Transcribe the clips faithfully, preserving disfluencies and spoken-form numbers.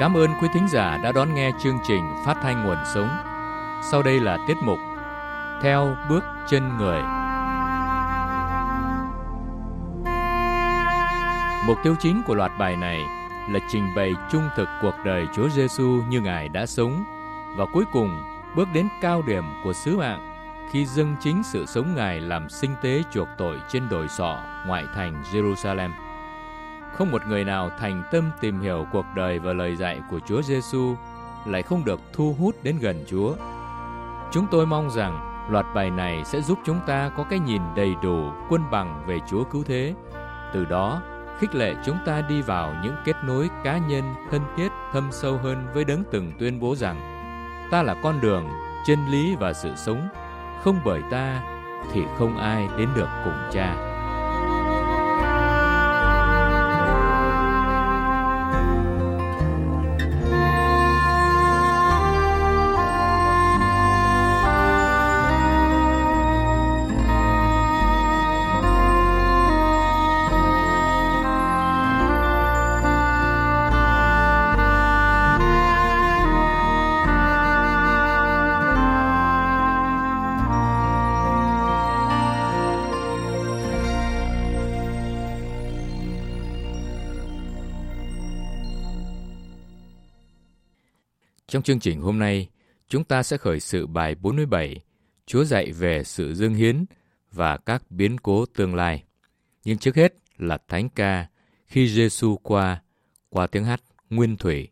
Cảm ơn quý thính giả đã đón nghe chương trình Phát thanh Nguồn Sống. Sau đây là tiết mục Theo Bước Chân Người. Mục tiêu chính của loạt bài này là trình bày trung thực cuộc đời Chúa Giêsu như Ngài đã sống, và cuối cùng bước đến cao điểm của sứ mạng khi dâng chính sự sống Ngài làm sinh tế chuộc tội trên đồi sọ ngoại thành Jerusalem. Không một người nào thành tâm tìm hiểu cuộc đời và lời dạy của Chúa Giêsu lại không được thu hút đến gần Chúa. Chúng tôi mong rằng loạt bài này sẽ giúp chúng ta có cái nhìn đầy đủ, quân bằng về Chúa Cứu Thế. Từ đó, khích lệ chúng ta đi vào những kết nối cá nhân thân thiết thâm sâu hơn với Đấng từng tuyên bố rằng: ta là con đường, chân lý và sự sống, không bởi ta thì không ai đến được cùng Cha. Trong chương trình hôm nay, chúng ta sẽ khởi sự bài bốn mươi bảy, Chúa dạy về sự dâng hiến và các biến cố tương lai. Nhưng trước hết là thánh ca Khi Giêsu qua, qua tiếng hát nguyên thủy.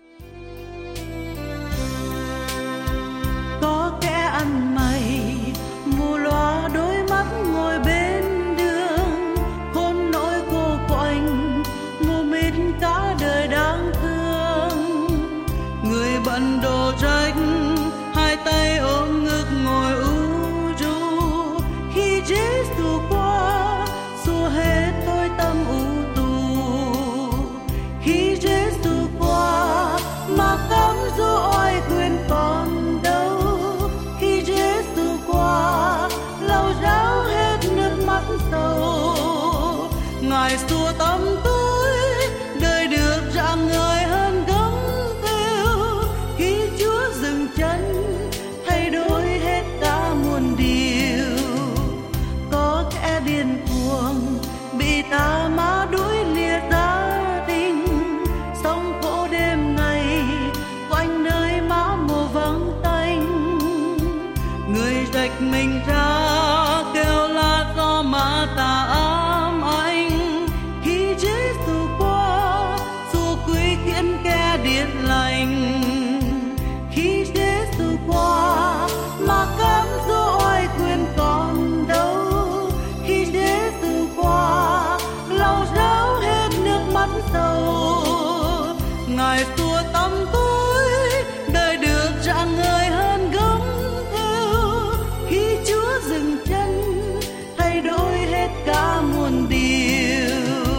Có kẻ ăn mày, mù loa đôi mắt ngồi bên đường, khôn nỗi cô quạnh, mù mịt cả đời đáng thương. Người bận đồ rách, hai tay ôm ngực ngồi u ru. Khi Giêsu qua, xua hết tôi tâm u tù. Khi Giêsu qua, mà cám dỗ oai quyền còn đâu. Khi Giêsu qua, lau ráo hết nước mắt sầu. Ngài xua tâm tôi, đời được rạng ngời hơn gấm kêu. Khi Chúa dừng chân, thay đổi hết cả muôn điều. Có kẻ điên cuồng, bị tà ma đuổi liệt gia đình, sống khổ đêm ngày, quanh nơi má mồ vắng tanh. Người rạch mình ra, kêu la do ma tà ám ảnh. Khi Giêsu qua, xua quý khiến kẻ điên lành. Khi Giêsu qua, mà cám dỗ oai quyền còn đâu. Khi Giêsu qua, lau ráo hết nước mắt sầu. Ngài xua tâm tôi, đời được rạng ngời hơn gấm kêu. Khi Chúa dừng chân, thay đổi hết cả muôn điều.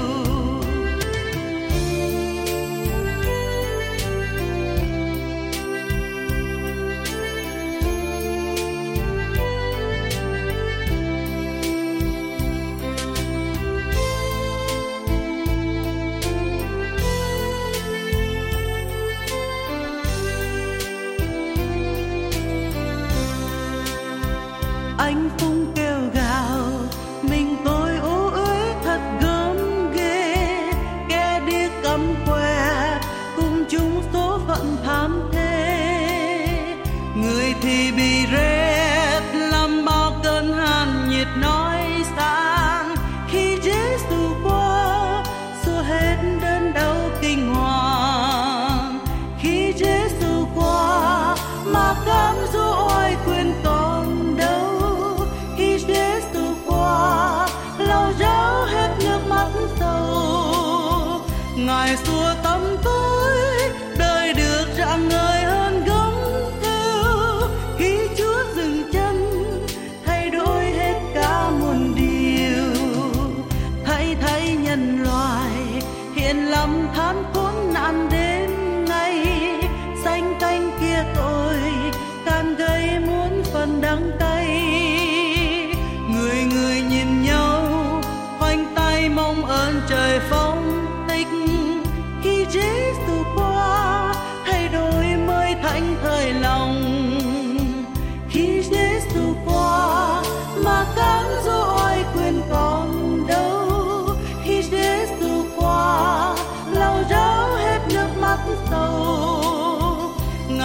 Anh Phung kêu gào, mình tôi ố uế thật gớm ghê. Kẻ điếc cắm que, cùng chung số phận thảm thế. Người thì bị rét, làm bao cơn hàn nhiệt nói sang. Khi Giêsu qua, xua hết đớn đau kinh hoàng. Khi Giêsu qua, mà cám dỗ oai quyền còn đâu. Khi Giêsu qua, lau ráo hết nước mắt sầu. Ngài xua tâm tôi, đời được rạng ngời hơn gấm kêu. Khi Chúa dừng chân, thay đổi hết cả muôn điều. Thay thay nhân loại, hiện lầm than khốn nạn đến ngày. Xanh canh kia tôi, can gây muốn phần đắng cay. Người người nhìn nhau, khoanh tay mong ơn trời phong tích. Khi Giêsu qua,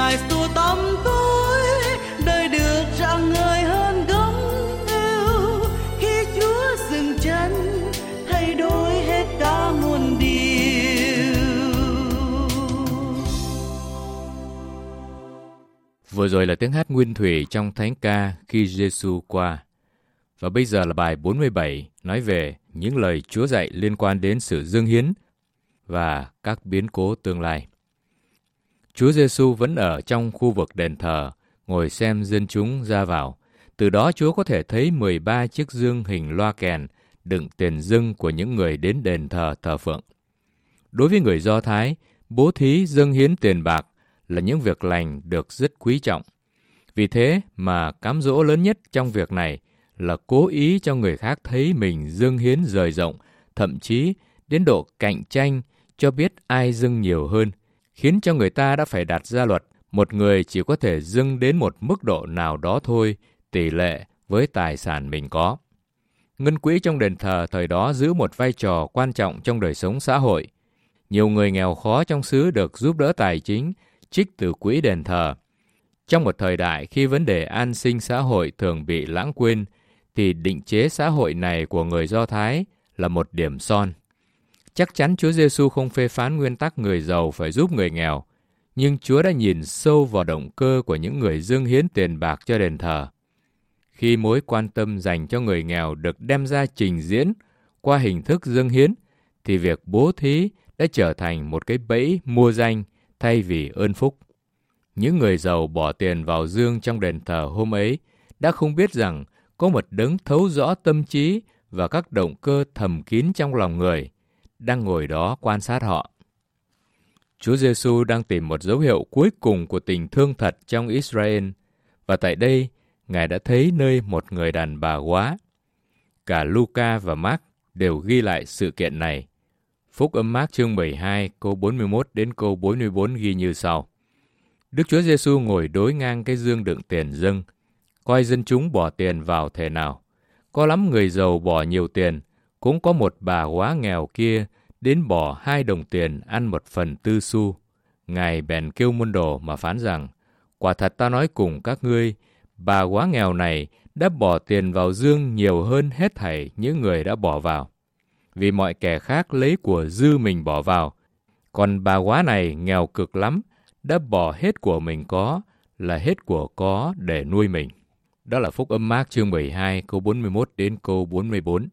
Ngài xua tăm tối, đời được rạng ngời hơn gấm yêu. Khi Chúa dừng chân, thay đổi hết cả muôn điều. Vừa rồi là tiếng hát nguyên thủy trong thánh ca Khi Giêsu qua. Và bây giờ là bài bốn mươi bảy nói về những lời Chúa dạy liên quan đến sự dâng hiến và các biến cố tương lai. Chúa Giêsu vẫn ở trong khu vực đền thờ, ngồi xem dân chúng ra vào. Từ đó Chúa có thể thấy mười ba chiếc dương hình loa kèn đựng tiền dâng của những người đến đền thờ thờ phượng. Đối với người Do Thái, bố thí dâng hiến tiền bạc là những việc lành được rất quý trọng. Vì thế mà cám dỗ lớn nhất trong việc này là cố ý cho người khác thấy mình dâng hiến rời rộng, thậm chí đến độ cạnh tranh cho biết ai dâng nhiều hơn, khiến cho người ta đã phải đặt ra luật một người chỉ có thể dâng đến một mức độ nào đó thôi, tỷ lệ với tài sản mình có. Ngân quỹ trong đền thờ thời đó giữ một vai trò quan trọng trong đời sống xã hội. Nhiều người nghèo khó trong xứ được giúp đỡ tài chính, trích từ quỹ đền thờ. Trong một thời đại khi vấn đề an sinh xã hội thường bị lãng quên, thì định chế xã hội này của người Do Thái là một điểm son. Chắc chắn Chúa Giêsu không phê phán nguyên tắc người giàu phải giúp người nghèo, nhưng Chúa đã nhìn sâu vào động cơ của những người dâng hiến tiền bạc cho đền thờ. Khi mối quan tâm dành cho người nghèo được đem ra trình diễn qua hình thức dâng hiến, thì việc bố thí đã trở thành một cái bẫy mua danh thay vì ơn phúc. Những người giàu bỏ tiền vào dương trong đền thờ hôm ấy đã không biết rằng có một đấng thấu rõ tâm trí và các động cơ thầm kín trong lòng người, đang ngồi đó quan sát họ. Chúa Giêsu đang tìm một dấu hiệu cuối cùng của tình thương thật trong Israel, và tại đây, Ngài đã thấy nơi một người đàn bà góa. Cả Luca và Mark đều ghi lại sự kiện này. Phúc âm Mark chương mười hai, câu bốn mươi mốt đến câu bốn mươi bốn ghi như sau. Đức Chúa Giêsu ngồi đối ngang cái dương đựng tiền dâng, coi dân chúng bỏ tiền vào thể nào. Có lắm người giàu bỏ nhiều tiền, cũng có một bà góa nghèo kia đến bỏ hai đồng tiền ăn một phần tư xu. Ngài bèn kêu môn đồ mà phán rằng, quả thật ta nói cùng các ngươi, bà góa nghèo này đã bỏ tiền vào dương nhiều hơn hết thảy những người đã bỏ vào. Vì mọi kẻ khác lấy của dư mình bỏ vào, còn bà góa này nghèo cực lắm, đã bỏ hết của mình có, là hết của có để nuôi mình. Đó là Phúc âm Mark chương mười hai, câu bốn mươi mốt đến câu bốn mươi bốn.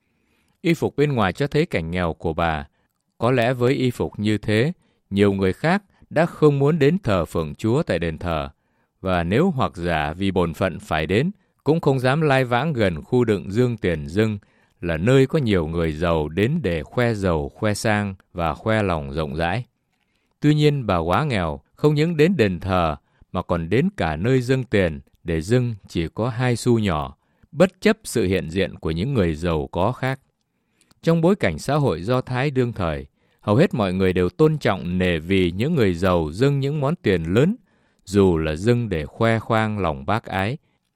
Y phục bên ngoài cho thấy cảnh nghèo của bà. Có lẽ với y phục như thế, nhiều người khác đã không muốn đến thờ phượng Chúa tại đền thờ, và nếu hoặc giả vì bổn phận phải đến, cũng không dám lai vãng gần khu đựng dương tiền dâng, là nơi có nhiều người giàu đến để khoe giàu, khoe sang và khoe lòng rộng rãi. Tuy nhiên bà góa nghèo không những đến đền thờ mà còn đến cả nơi dâng tiền để dâng chỉ có hai xu nhỏ, bất chấp sự hiện diện của những người giàu có khác. Trong bối cảnh xã hội Do Thái đương thời, hầu hết mọi người đều tôn trọng nể vì những người giàu dâng những món tiền lớn, dù là dâng để khoe khoang lòng bác ái.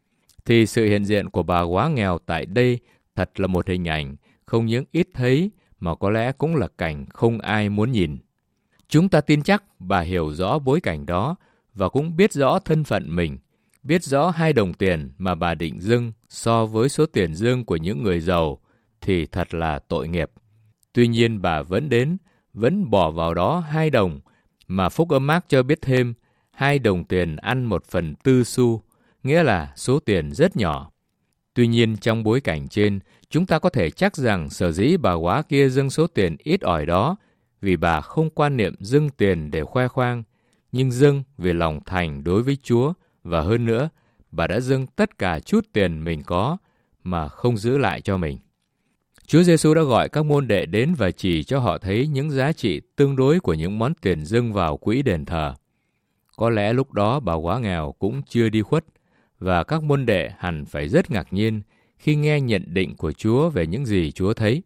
Thì sự hiện diện của bà góa nghèo tại đây thật là một hình ảnh không những ít thấy mà có lẽ cũng là cảnh không ai muốn nhìn. Chúng ta tin chắc bà hiểu rõ bối cảnh đó và cũng biết rõ thân phận mình, biết rõ hai đồng tiền mà bà định dâng so với số tiền dâng của những người giàu thì thật là tội nghiệp. Tuy nhiên bà vẫn đến, vẫn bỏ vào đó hai đồng, mà Phúc âm Mark cho biết thêm, hai đồng tiền ăn một phần tư xu, nghĩa là số tiền rất nhỏ. Tuy nhiên trong bối cảnh trên, chúng ta có thể chắc rằng sở dĩ bà góa kia dâng số tiền ít ỏi đó, vì bà không quan niệm dâng tiền để khoe khoang, nhưng dâng vì lòng thành đối với Chúa, và hơn nữa, bà đã dâng tất cả chút tiền mình có mà không giữ lại cho mình. Chúa Giêsu đã gọi các môn đệ đến và chỉ cho họ thấy những giá trị tương đối của những món tiền dâng vào quỹ đền thờ. Có lẽ lúc đó bà góa nghèo cũng chưa đi khuất, và các môn đệ hẳn phải rất ngạc nhiên khi nghe nhận định của Chúa về những gì Chúa thấy.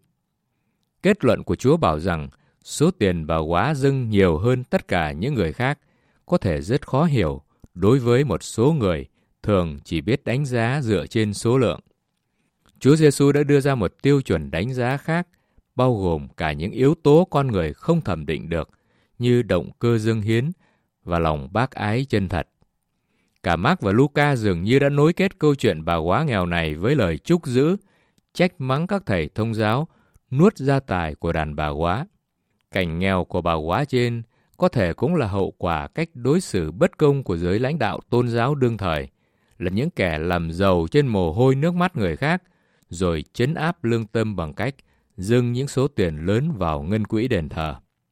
Kết luận của Chúa bảo rằng số tiền bà góa dâng nhiều hơn tất cả những người khác có thể rất khó hiểu đối với một số người thường chỉ biết đánh giá dựa trên số lượng. Chúa Giêsu đã đưa ra một tiêu chuẩn đánh giá khác, bao gồm cả những yếu tố con người không thẩm định được, như động cơ dâng hiến và lòng bác ái chân thật. Cả Mark và Luca dường như đã nối kết câu chuyện bà góa nghèo này với lời trúc giữ, trách mắng các thầy thông giáo, nuốt gia tài của đàn bà góa. Cảnh nghèo của bà góa trên có thể cũng là hậu quả cách đối xử bất công của giới lãnh đạo tôn giáo đương thời, là những kẻ làm giàu trên mồ hôi nước mắt người khác, rồi trấn áp lương tâm bằng cách dâng những số tiền lớn vào ngân quỹ đền thờ.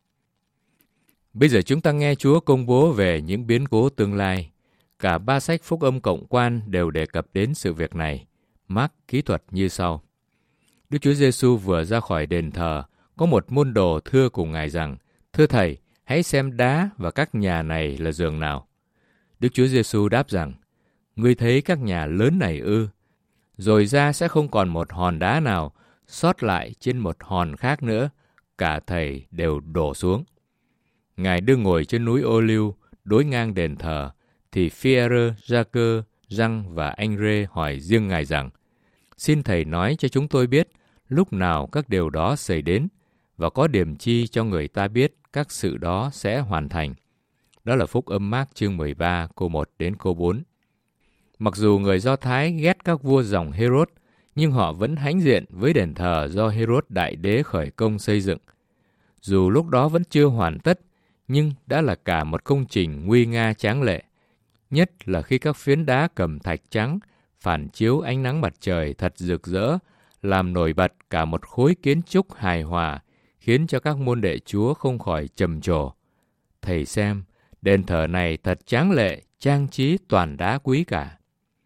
Bây giờ chúng ta nghe Chúa công bố về những biến cố tương lai. Cả ba sách phúc âm cộng quan đều đề cập đến sự việc này. Mark kỹ thuật như sau. Đức Chúa Giêsu vừa ra khỏi đền thờ, có một môn đồ thưa cùng Ngài rằng: "Thưa Thầy, hãy xem đá và các nhà này là giường nào." Đức Chúa Giêsu đáp rằng: "Ngươi thấy các nhà lớn này ư? Rồi ra sẽ không còn một hòn đá nào sót lại trên một hòn khác nữa, cả thầy đều đổ xuống." Ngài đương ngồi trên núi Ô-liu đối ngang đền thờ, thì Phi-e-rơ, Gia-cơ, Răng và anh Rê hỏi riêng Ngài rằng: "Xin Thầy nói cho chúng tôi biết lúc nào các điều đó xảy đến, và có điểm chi cho người ta biết các sự đó sẽ hoàn thành." Đó là phúc âm Mác chương mười ba, câu một đến câu bốn. Mặc dù người Do Thái ghét các vua dòng Hê-rốt, nhưng họ vẫn hãnh diện với đền thờ do Hê-rốt đại đế khởi công xây dựng. Dù lúc đó vẫn chưa hoàn tất, nhưng đã là cả một công trình nguy nga tráng lệ. Nhất là khi các phiến đá cẩm thạch trắng phản chiếu ánh nắng mặt trời thật rực rỡ, làm nổi bật cả một khối kiến trúc hài hòa, khiến cho các môn đệ Chúa không khỏi trầm trồ. Thầy xem, đền thờ này thật tráng lệ, trang trí toàn đá quý cả.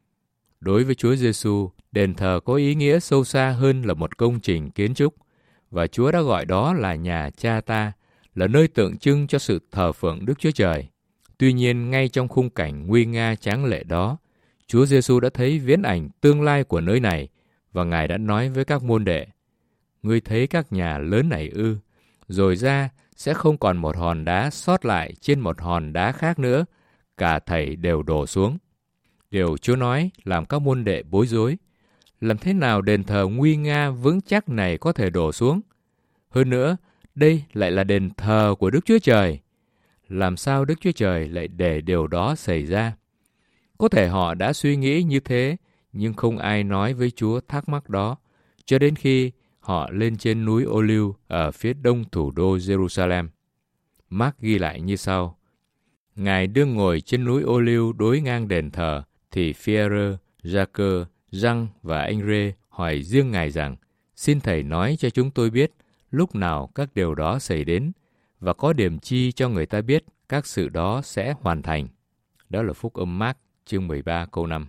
Đối với Chúa Giêsu, đền thờ có ý nghĩa sâu xa hơn là một công trình kiến trúc, và Chúa đã gọi đó là nhà Cha ta, là nơi tượng trưng cho sự thờ phượng Đức Chúa Trời. Tuy nhiên, ngay trong khung cảnh nguy nga tráng lệ đó, Chúa Giêsu đã thấy viễn ảnh tương lai của nơi này, và Ngài đã nói với các môn đệ: "Ngươi thấy các nhà lớn này ư? Rồi ra sẽ không còn một hòn đá sót lại trên một hòn đá khác nữa, cả thảy đều đổ xuống." Điều Chúa nói làm các môn đệ bối rối. Làm thế nào đền thờ nguy nga vững chắc này có thể đổ xuống? Hơn nữa, đây lại là đền thờ của Đức Chúa Trời. Làm sao Đức Chúa Trời lại để điều đó xảy ra? Có thể họ đã suy nghĩ như thế, nhưng không ai nói với Chúa thắc mắc đó, cho đến khi họ lên trên núi Ô-liu ở phía đông thủ đô Jerusalem. Mark ghi lại như sau. Ngài đương ngồi trên núi Ô-liu đối ngang đền thờ, thì Phi-e-rơ, Gia-cơ, Răng và anh Rê hỏi riêng Ngài rằng: "Xin Thầy nói cho chúng tôi biết lúc nào các điều đó xảy đến, và có điểm chi cho người ta biết các sự đó sẽ hoàn thành." Đó là phúc âm Mác chương mười ba câu năm.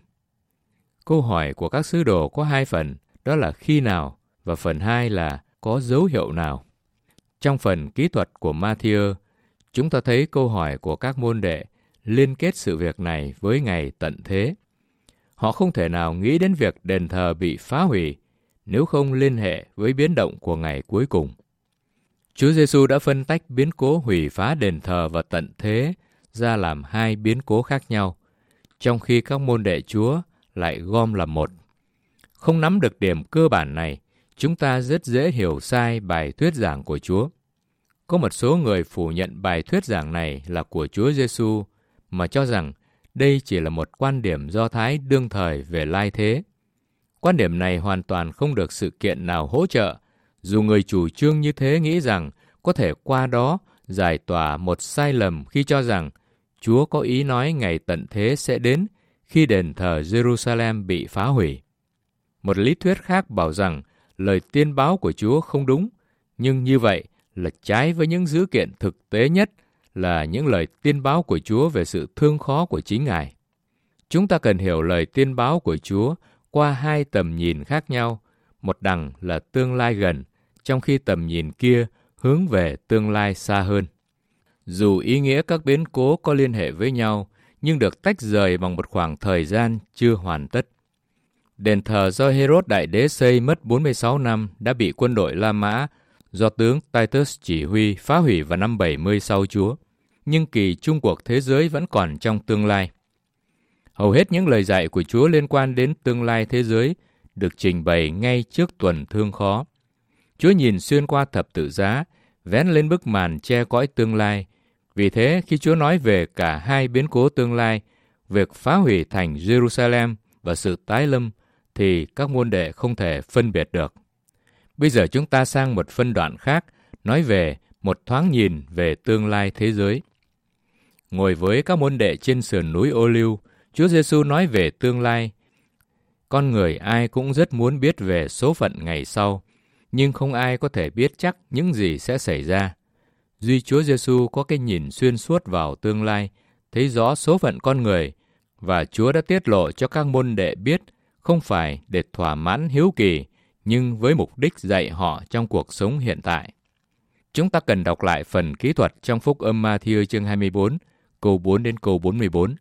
Câu hỏi của các sứ đồ có hai phần, đó là khi nào, và phần hai là có dấu hiệu nào. Trong phần kỹ thuật của Ma-thi-ơ, chúng ta thấy câu hỏi của các môn đệ liên kết sự việc này với ngày tận thế. Họ không thể nào nghĩ đến việc đền thờ bị phá hủy nếu không liên hệ với biến động của ngày cuối cùng. Chúa Giêsu đã phân tách biến cố hủy phá đền thờ và tận thế ra làm hai biến cố khác nhau, trong khi các môn đệ Chúa lại gom làm một. Không nắm được điểm cơ bản này, chúng ta rất dễ hiểu sai bài thuyết giảng của Chúa. Có một số người phủ nhận bài thuyết giảng này là của Chúa Giêsu, mà cho rằng đây chỉ là một quan điểm Do Thái đương thời về lai thế. Quan điểm này hoàn toàn không được sự kiện nào hỗ trợ, dù người chủ trương như thế nghĩ rằng có thể qua đó giải tỏa một sai lầm khi cho rằng Chúa có ý nói ngày tận thế sẽ đến khi đền thờ Jerusalem bị phá hủy. Một lý thuyết khác bảo rằng lời tiên báo của Chúa không đúng, nhưng như vậy là trái với những dữ kiện thực tế nhất là những lời tiên báo của Chúa về sự thương khó của chính Ngài. Chúng ta cần hiểu lời tiên báo của Chúa qua hai tầm nhìn khác nhau, một đằng là tương lai gần, trong khi tầm nhìn kia hướng về tương lai xa hơn. Dù ý nghĩa các biến cố có liên hệ với nhau, nhưng được tách rời bằng một khoảng thời gian chưa hoàn tất. Đền thờ do Hê-rốt đại đế xây mất bốn mươi sáu năm đã bị quân đội La Mã do tướng Titus chỉ huy phá hủy vào năm bảy mươi sau Chúa, nhưng kỳ chung cuộc thế giới vẫn còn trong tương lai. Hầu hết những lời dạy của Chúa liên quan đến tương lai thế giới được trình bày ngay trước tuần thương khó. Chúa nhìn xuyên qua thập tự giá, vén lên bức màn che cõi tương lai, Vì thế, khi Chúa nói về cả hai biến cố tương lai, việc phá hủy thành Jerusalem và sự tái lâm, thì các môn đệ không thể phân biệt được. Bây giờ chúng ta sang một phân đoạn khác, nói về một thoáng nhìn về tương lai thế giới. Ngồi với các môn đệ trên sườn núi Ô Liu, Chúa Giêsu nói về tương lai. Con người ai cũng rất muốn biết về số phận ngày sau, nhưng không ai có thể biết chắc những gì sẽ xảy ra. Duy Chúa Giêsu có cái nhìn xuyên suốt vào tương lai, thấy rõ số phận con người, và Chúa đã tiết lộ cho các môn đệ biết, không phải để thỏa mãn hiếu kỳ, nhưng với mục đích dạy họ trong cuộc sống hiện tại. Chúng ta cần đọc lại phần kỹ thuật trong Phúc âm Ma-thi-ơ chương hai mươi bốn, câu bốn đến câu bốn mươi bốn.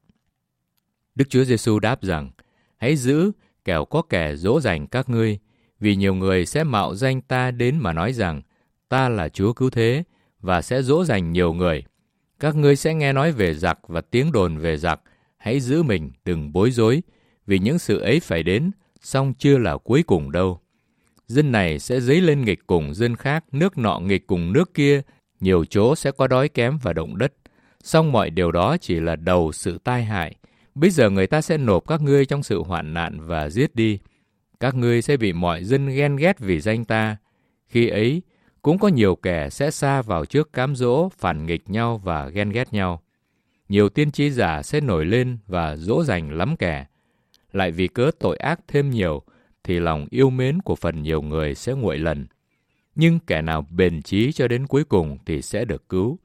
Đức Chúa Giêsu đáp rằng, hãy giữ, kẻo có kẻ dỗ dành các ngươi, vì nhiều người sẽ mạo danh ta đến mà nói rằng, ta là Chúa cứu thế, và sẽ dỗ dành nhiều người. Các ngươi sẽ nghe nói về giặc và tiếng đồn về giặc, hãy giữ mình, đừng bối rối, vì những sự ấy phải đến, song chưa là cuối cùng đâu. Dân này sẽ dấy lên nghịch cùng dân khác, nước nọ nghịch cùng nước kia, nhiều chỗ sẽ có đói kém và động đất. Song mọi điều đó chỉ là đầu sự tai hại. Bây giờ người ta sẽ nộp các ngươi trong sự hoạn nạn và giết đi. Các ngươi sẽ bị mọi dân ghen ghét vì danh ta. Khi ấy, cũng có nhiều kẻ sẽ sa vào trước cám dỗ, phản nghịch nhau và ghen ghét nhau. Nhiều tiên tri giả sẽ nổi lên và dỗ dành lắm kẻ. Lại vì cớ tội ác thêm nhiều, thì lòng yêu mến của phần nhiều người sẽ nguội lần. Nhưng kẻ nào bền chí cho đến cuối cùng thì sẽ được cứu.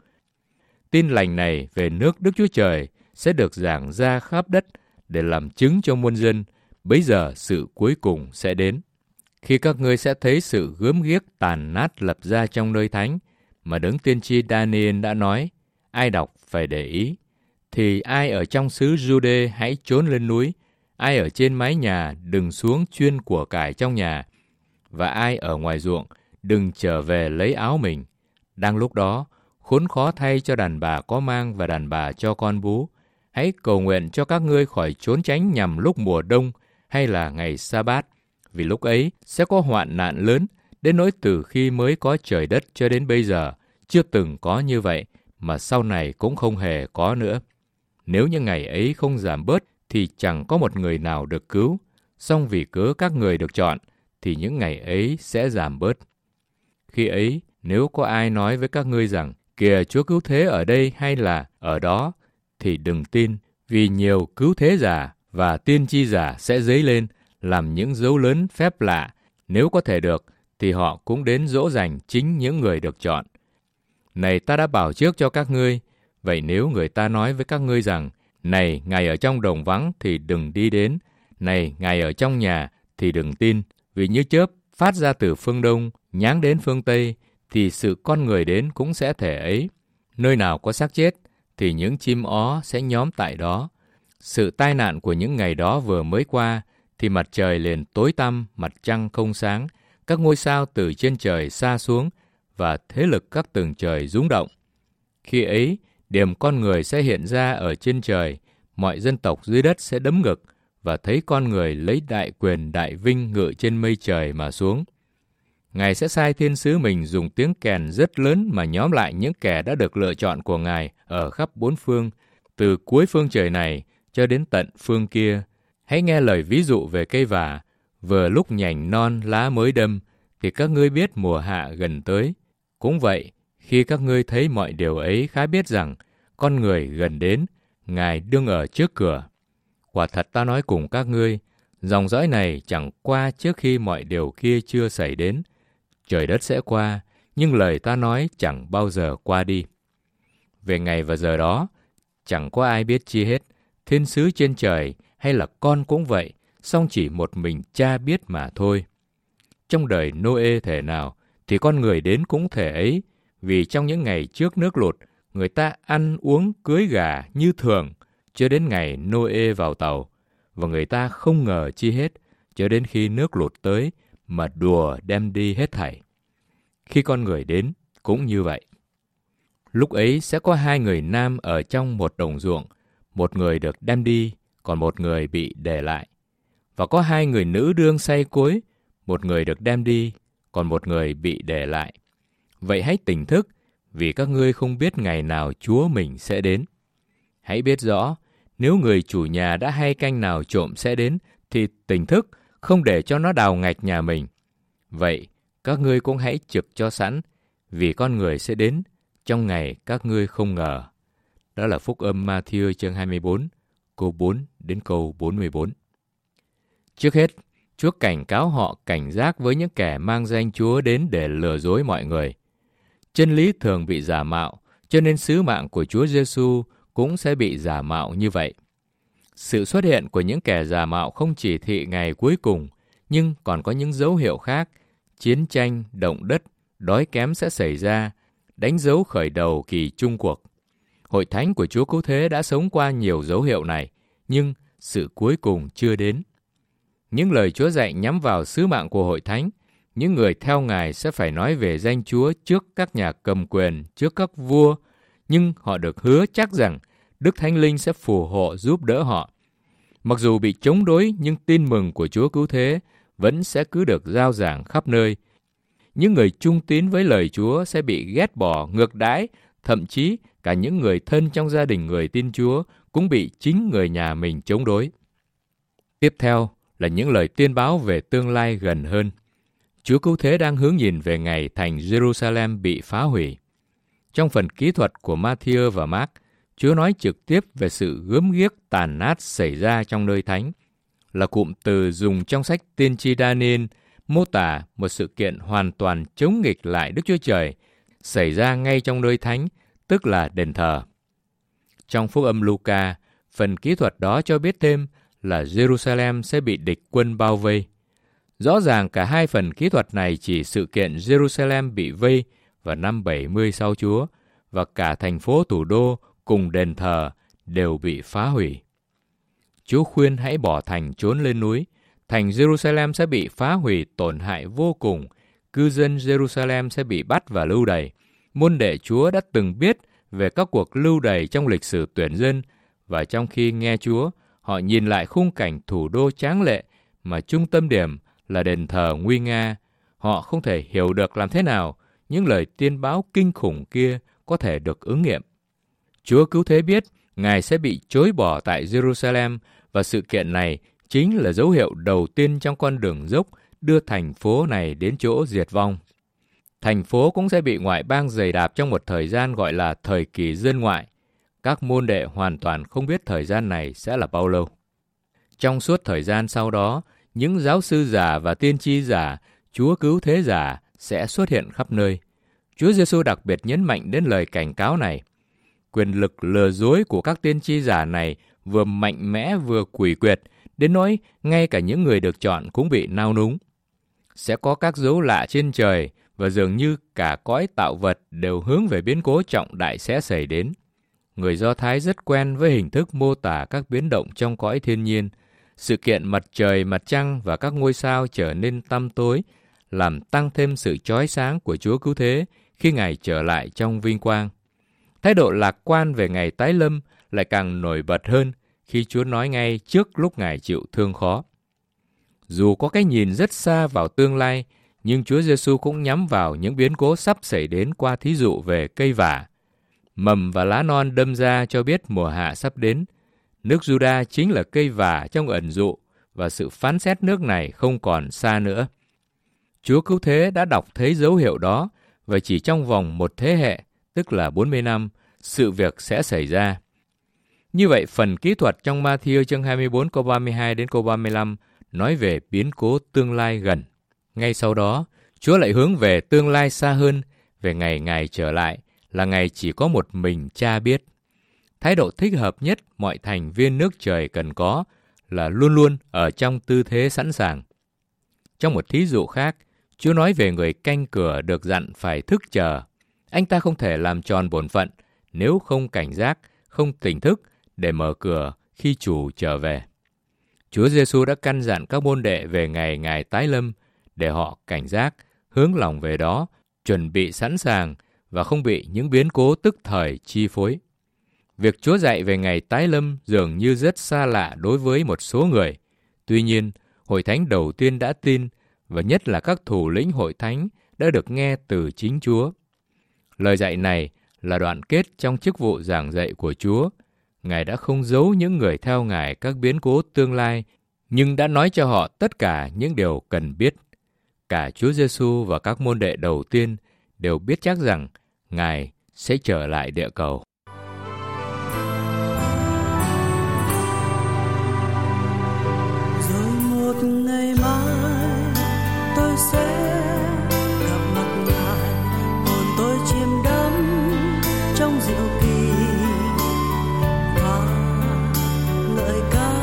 Tin lành này về nước Đức Chúa Trời sẽ được giảng ra khắp đất để làm chứng cho muôn dân. Bấy giờ sự cuối cùng sẽ đến. Khi các ngươi sẽ thấy sự gớm ghiếc tàn nát lập ra trong nơi thánh, mà đấng tiên tri Daniel đã nói, ai đọc phải để ý, thì ai ở trong xứ Giu-đê hãy trốn lên núi, ai ở trên mái nhà đừng xuống chuyên của cải trong nhà, và ai ở ngoài ruộng đừng trở về lấy áo mình. Đang lúc đó, khốn khó thay cho đàn bà có mang và đàn bà cho con bú. Hãy cầu nguyện cho các ngươi khỏi trốn tránh nhằm lúc mùa đông hay là ngày sa-bát, vì lúc ấy sẽ có hoạn nạn lớn, đến nỗi từ khi mới có trời đất cho đến bây giờ, chưa từng có như vậy, mà sau này cũng không hề có nữa. Nếu những ngày ấy không giảm bớt, thì chẳng có một người nào được cứu, song vì cớ các người được chọn, thì những ngày ấy sẽ giảm bớt. Khi ấy, nếu có ai nói với các ngươi rằng, kìa Chúa cứu thế ở đây hay là ở đó, thì đừng tin, vì nhiều cứu thế giả và tiên tri giả sẽ dấy lên, làm những dấu lớn phép lạ. Nếu có thể được, thì họ cũng đến dỗ dành chính những người được chọn. Này ta đã bảo trước cho các ngươi, vậy nếu người ta nói với các ngươi rằng, này Ngài ở trong đồng vắng thì đừng đi đến, này Ngài ở trong nhà thì đừng tin, vì như chớp phát ra từ phương đông, nháng đến phương tây, thì sự con người đến cũng sẽ thể ấy. Nơi nào có xác chết, thì những chim ó sẽ nhóm tại đó. Sự tai nạn của những ngày đó vừa mới qua, thì mặt trời liền tối tăm, mặt trăng không sáng, các ngôi sao từ trên trời sa xuống, và thế lực các tầng trời rung động. Khi ấy, điểm con người sẽ hiện ra ở trên trời, mọi dân tộc dưới đất sẽ đấm ngực, và thấy con người lấy đại quyền đại vinh ngự trên mây trời mà xuống. Ngài sẽ sai thiên sứ mình dùng tiếng kèn rất lớn mà nhóm lại những kẻ đã được lựa chọn của Ngài ở khắp bốn phương, từ cuối phương trời này cho đến tận phương kia. Hãy nghe lời ví dụ về cây vả, vừa lúc nhành non lá mới đâm, thì các ngươi biết mùa hạ gần tới. Cũng vậy, khi các ngươi thấy mọi điều ấy khá biết rằng, con người gần đến, Ngài đương ở trước cửa. Quả thật ta nói cùng các ngươi, dòng dõi này chẳng qua trước khi mọi điều kia chưa xảy đến. Trời đất sẽ qua, nhưng lời ta nói chẳng bao giờ qua đi. Về ngày và giờ đó, chẳng có ai biết chi hết, thiên sứ trên trời hay là con cũng vậy, song chỉ một mình Cha biết mà thôi. Trong đời Nô-ê thể nào, thì con người đến cũng thể ấy, vì trong những ngày trước nước lụt, người ta ăn uống cưới gà như thường, cho đến ngày Nô-ê vào tàu, và người ta không ngờ chi hết, cho đến khi nước lụt tới, mà đùa đem đi hết thảy. Khi con người đến, cũng như vậy. Lúc ấy sẽ có hai người nam ở trong một đồng ruộng, một người được đem đi, còn một người bị để lại. Và có hai người nữ đương say cối, một người được đem đi, còn một người bị để lại. Vậy hãy tỉnh thức, vì các ngươi không biết ngày nào Chúa mình sẽ đến. Hãy biết rõ, nếu người chủ nhà đã hay canh nào trộm sẽ đến, thì tỉnh thức, không để cho nó đào ngạch nhà mình. Vậy, các ngươi cũng hãy trực cho sẵn, vì con người sẽ đến trong ngày các ngươi không ngờ. Đó là Phúc âm Ma-thi-ơ chương hai mươi bốn, câu bốn đến câu bốn mươi bốn. Trước hết, Chúa cảnh cáo họ cảnh giác với những kẻ mang danh Chúa đến để lừa dối mọi người. Chân lý thường bị giả mạo, cho nên sứ mạng của Chúa Giêsu cũng sẽ bị giả mạo như vậy. Sự xuất hiện của những kẻ giả mạo không chỉ thị ngày cuối cùng, nhưng còn có những dấu hiệu khác. Chiến tranh, động đất, đói kém sẽ xảy ra, đánh dấu khởi đầu kỳ chung cuộc. Hội thánh của Chúa Cứu Thế đã sống qua nhiều dấu hiệu này, nhưng sự cuối cùng chưa đến. Những lời Chúa dạy nhắm vào sứ mạng của hội thánh. Những người theo Ngài sẽ phải nói về danh Chúa trước các nhà cầm quyền, trước các vua, nhưng họ được hứa chắc rằng Đức Thánh Linh sẽ phù hộ giúp đỡ họ. Mặc dù bị chống đối, nhưng tin mừng của Chúa Cứu Thế vẫn sẽ cứ được rao giảng khắp nơi. Những người trung tín với lời Chúa sẽ bị ghét bỏ, ngược đãi, thậm chí cả những người thân trong gia đình người tin Chúa cũng bị chính người nhà mình chống đối. Tiếp theo là những lời tiên báo về tương lai gần hơn. Chúa Cứu Thế đang hướng nhìn về ngày thành Jerusalem bị phá hủy. Trong phần kỹ thuật của Ma-thi-ơ và Mác, Chúa nói trực tiếp về sự gớm ghiếc tàn nát xảy ra trong nơi thánh, là cụm từ dùng trong sách tiên tri Đa-niên mô tả một sự kiện hoàn toàn chống nghịch lại Đức Chúa Trời xảy ra ngay trong nơi thánh, tức là đền thờ. Trong Phúc âm Luca, phần kỹ thuật đó cho biết thêm là Jerusalem sẽ bị địch quân bao vây. Rõ ràng cả hai phần kỹ thuật này chỉ sự kiện Jerusalem bị vây vào năm bảy mươi sau Chúa, và cả thành phố thủ đô cùng đền thờ đều bị phá hủy. Chúa khuyên hãy bỏ thành trốn lên núi. Thành Jerusalem sẽ bị phá hủy tổn hại vô cùng. Cư dân Jerusalem sẽ bị bắt và lưu đày. Môn đệ Chúa đã từng biết về các cuộc lưu đày trong lịch sử tuyển dân, và trong khi nghe Chúa, họ nhìn lại khung cảnh thủ đô tráng lệ mà trung tâm điểm là đền thờ nguy nga. Họ không thể hiểu được làm thế nào những lời tiên báo kinh khủng kia có thể được ứng nghiệm. Chúa Cứu Thế biết Ngài sẽ bị chối bỏ tại Jerusalem, và sự kiện này chính là dấu hiệu đầu tiên trong con đường dốc đưa thành phố này đến chỗ diệt vong. Thành phố cũng sẽ bị ngoại bang giày đạp trong một thời gian gọi là thời kỳ dân ngoại. Các môn đệ hoàn toàn không biết thời gian này sẽ là bao lâu. Trong suốt thời gian sau đó, những giáo sư giả và tiên tri giả, Chúa Cứu Thế giả sẽ xuất hiện khắp nơi. Chúa Giêsu đặc biệt nhấn mạnh đến lời cảnh cáo này. Quyền lực lừa dối của các tiên tri giả này vừa mạnh mẽ vừa quỷ quyệt, đến nỗi ngay cả những người được chọn cũng bị nao núng. Sẽ có các dấu lạ trên trời, và dường như cả cõi tạo vật đều hướng về biến cố trọng đại sẽ xảy đến. Người Do Thái rất quen với hình thức mô tả các biến động trong cõi thiên nhiên. Sự kiện mặt trời, mặt trăng và các ngôi sao trở nên tăm tối, làm tăng thêm sự chói sáng của Chúa Cứu Thế khi Ngài trở lại trong vinh quang. Thái độ lạc quan về ngày tái lâm lại càng nổi bật hơn khi Chúa nói ngay trước lúc Ngài chịu thương khó. Dù có cái nhìn rất xa vào tương lai, nhưng Chúa Giêsu cũng nhắm vào những biến cố sắp xảy đến qua thí dụ về cây vả. Mầm và lá non đâm ra cho biết mùa hạ sắp đến. Nước Juda chính là cây vả trong ẩn dụ, và sự phán xét nước này không còn xa nữa. Chúa Cứu Thế đã đọc thấy dấu hiệu đó, và chỉ trong vòng một thế hệ, tức là bốn mươi năm, sự việc sẽ xảy ra. Như vậy, phần kỹ thuật trong Ma-thi-ơ chương hai mươi bốn câu ba mươi hai đến câu ba mươi lăm nói về biến cố tương lai gần. Ngay sau đó, Chúa lại hướng về tương lai xa hơn, về ngày Ngài trở lại, là ngày chỉ có một mình Cha biết. Thái độ thích hợp nhất mọi thành viên nước trời cần có là luôn luôn ở trong tư thế sẵn sàng. Trong một thí dụ khác, Chúa nói về người canh cửa được dặn phải thức chờ. Anh ta không thể làm tròn bổn phận nếu không cảnh giác, không tỉnh thức để mở cửa khi chủ trở về. Chúa Giêsu đã căn dặn các môn đệ về ngày Ngài tái lâm để họ cảnh giác, hướng lòng về đó, chuẩn bị sẵn sàng và không bị những biến cố tức thời chi phối. Việc Chúa dạy về ngày tái lâm dường như rất xa lạ đối với một số người. Tuy nhiên, hội thánh đầu tiên đã tin, và nhất là các thủ lĩnh hội thánh đã được nghe từ chính Chúa. Lời dạy này là đoạn kết trong chức vụ giảng dạy của Chúa. Ngài đã không giấu những người theo Ngài các biến cố tương lai, nhưng đã nói cho họ tất cả những điều cần biết. Cả Chúa Giêsu và các môn đệ đầu tiên đều biết chắc rằng Ngài sẽ trở lại địa cầu. Rồi một ngày mai tôi sẽ gặp mặt Ngài, hồn tôi chìm đắm trong diệu kỳ và ngợi ca.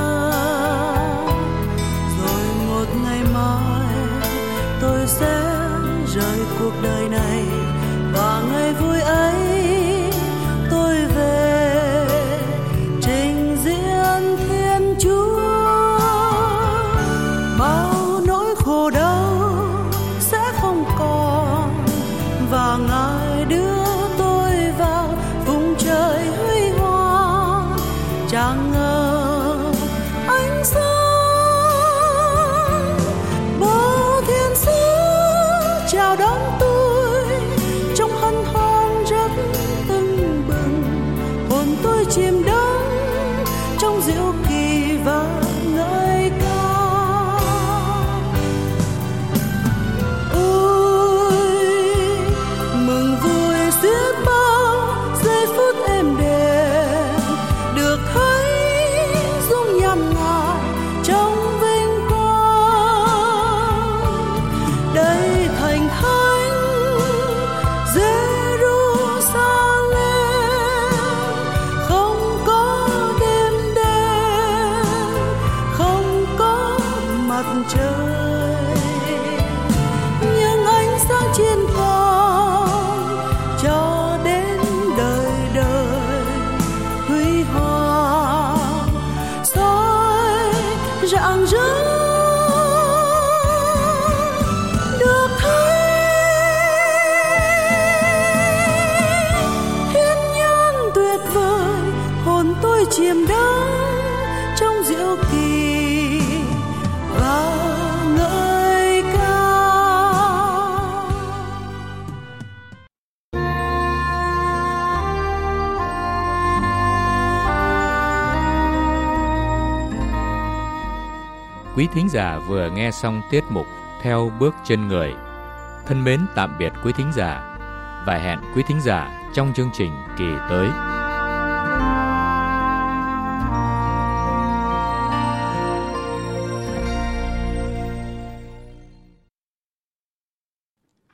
Rồi một ngày mai tôi sẽ rời cuộc đời này, và ngày vui ấy tôi về trình diễn Thiên Chúa. Bao nỗi khổ đau sẽ không còn, và Ngài đưa tôi vào vùng trời huy hoàng. Chẳng ngờ ánh sáng bao thiên sứ chào đón tôi trong hân hoan rất tưng bừng. Hồn tôi chìm đắm trong diệu kỳ và ngợi ca. Ôi mừng vui xiết bao giây phút êm đềm, được thấy dung nhan Ngài trong vinh quang. Đây thành thánh Jerusalem, không có đêm đen, không có mặt trời, nhưng ánh sáng trên cao cho đến đời đời huy hoàng soi rạng rỡ. Được thấy thiên nhiên tuyệt vời, hồn tôi chìm đắm trong diệu kỳ và ngợi ca. Quý thính giả vừa nghe xong tiết mục Theo bước chân người. Thân mến tạm biệt quý thính giả và hẹn quý thính giả trong chương trình kỳ tới.